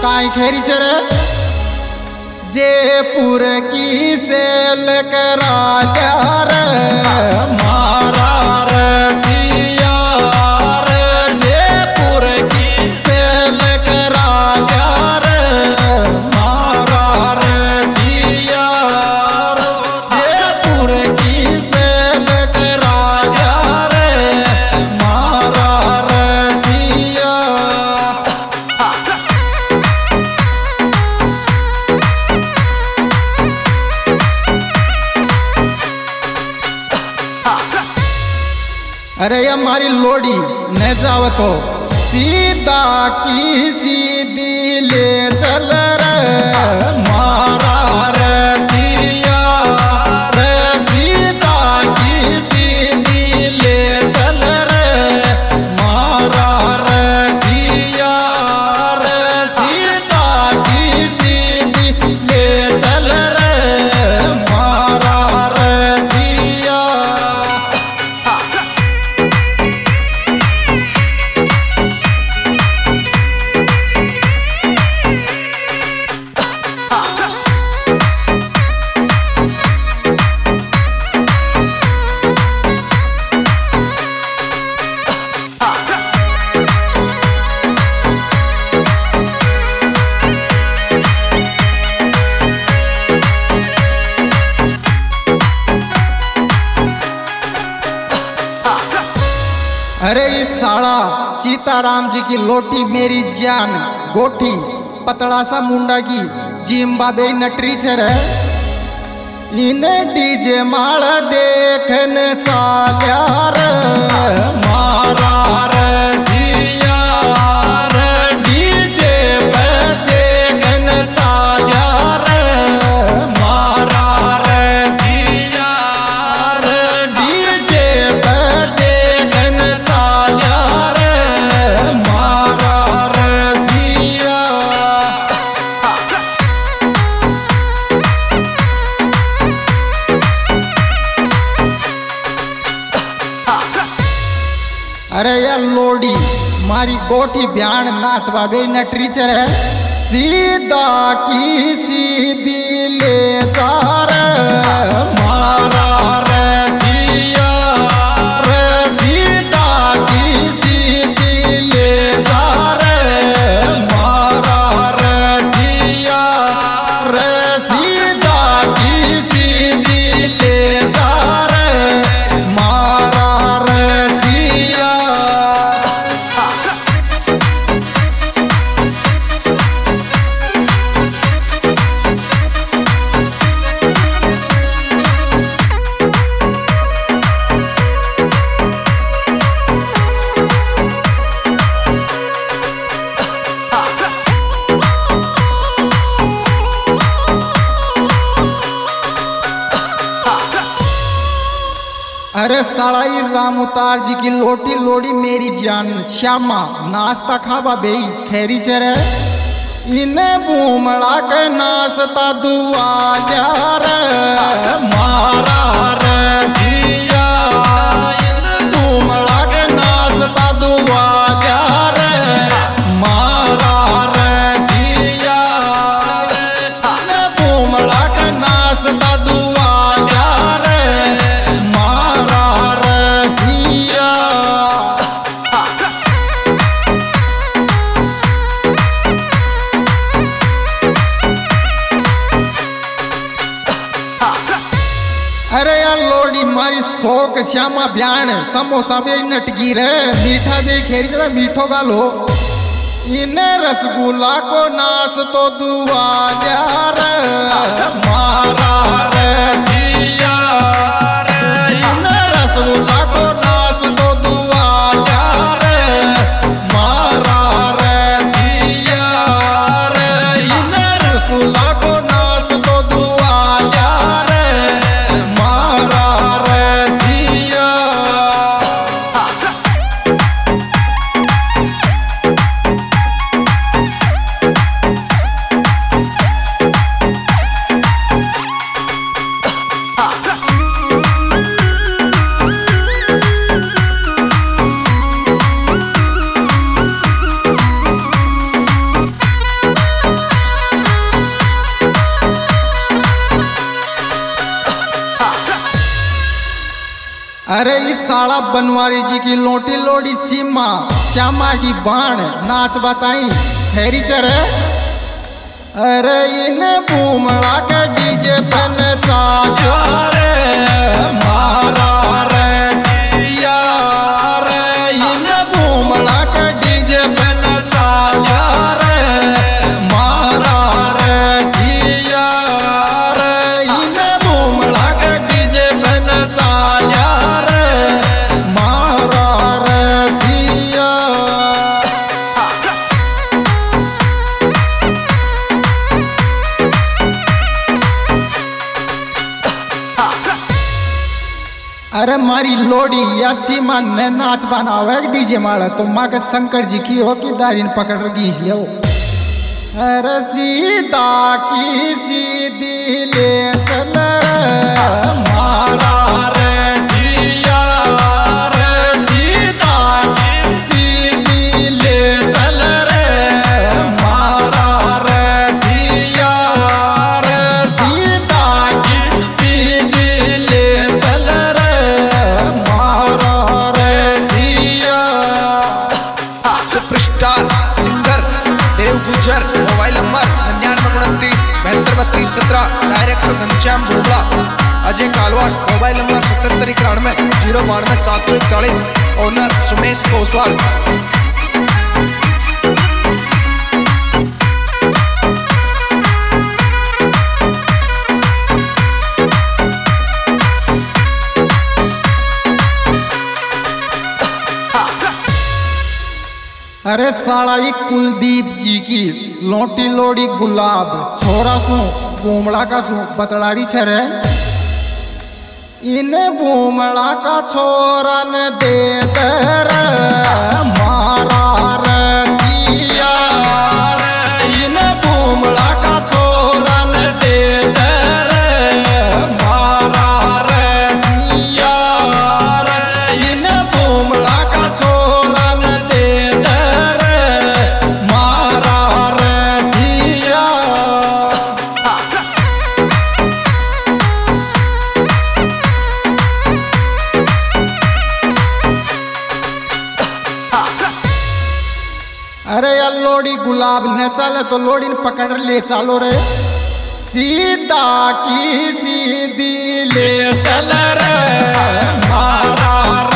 काई खेरी चर जयपुर की सेल करा रे मारा रसिया रे जयपुर की सेल करा रे मारा रसिया रे जयपुर की सेल करा रे मारा रसिया। अरे ये हमारी लोड़ी न जाव तो सीधा की सीधी ले चल रे मारा रसिया रे सीधा की सीधी ले चल रे मारा रसिया रे सीधा की सीधी ले चल रे मारा रसिया। अरे इस साला सीताराम जी की लोटी मेरी जान गोठी पतला सा मुंडा की जिम्बाबे नटरी चर इन्हें डीजे माल देखन चाल्या रे मारा रसिया रे डीजे पे देखन चाल्या रे मारा रसिया रे डीजे पे देखन चाल्या रे मारा रसिया। अरे यार लोडी मारी गोठी ब्याण नाचवा बे नटरी चर है सीधा की सीधी ले जा रे मारा रसिया रे सीधा की सीधी ले जा रे मारा रसिया रे सीधा की सीधी ले जा रे मारा रसिया। अरे सालाई राम उतार जी की लोटी लोड़ी मेरी जान श्यामा नाश्ता खावा बेई खैरी चर इन्हें बूमड़ा के नाश्ता दुआ जा रे मारा रसिया बूमड़ा के नाश्ता दुआ जा रे मारा रसिया बूमड़ा के नाश्ता दुआ जा रे मारा रसिया। अरे यार लोड़ी मारी शौक श्यामा ब्याण समोसा भी नटगी रे मीठा भी खेरी जरा मीठो गालो इन्हें रसगुल्ला को नाश तो दुआ जा रे मारा रसिया रे इन्हें रसगुल्ला को नाश तो दुआ जा रे मारा रसिया रे इन्हें रसगुल्ला को नाश तो दुआ जा रे मारा रसिया। अरे इस साला बनवारी जी की लोटी लोड़ी सीमा श्यामा की बाण नाच बताई फेरी चरे। अरे इन्हें बूमड़ा के डीजे पे नचा रे मारा रे सिया रे। इन्हें बूमड़ा के डीजे पे नचा रे मारा रे सिया रे। इन्हें बूमड़ा के डीजे पे नचा रे मारा रे सिया। अरे मारी लोड़ी या सीमा ने नाच बनावे डीजे माला तो माँ के शंकर जी की हो कि दारिन पकड़ घींच लियो। अरे सीता की सीधी ले चल मारा रे सिया रे। सीता की सीधी ले चल रे मारा रे सिया रे। सीता की सीधी ले चल superstar singer Dev Gujar. Mobile number 9929 7232 17। Director Ghanshyam Bhogla. Ajay Kalwad. Mobile number 7791 092 741। Owner Sumesh Koswal. अरे साला ये कुलदीप जी की लोटी लोड़ी गुलाब छोरा सू बूमड़ा का सू बतड़ारी छरे। इन बूमड़ा का छोरा न दे दर मारा रे सिया रे। इन बूमड़ा का छोरा न दे दर मारा रे सिया रे। इन बूमड़ा का छोरा न दे अरे यार लोड़ी गुलाब न चले तो लोड़ी ने पकड़ ले चालो रे। सीता की सीधी ले चल रे मारा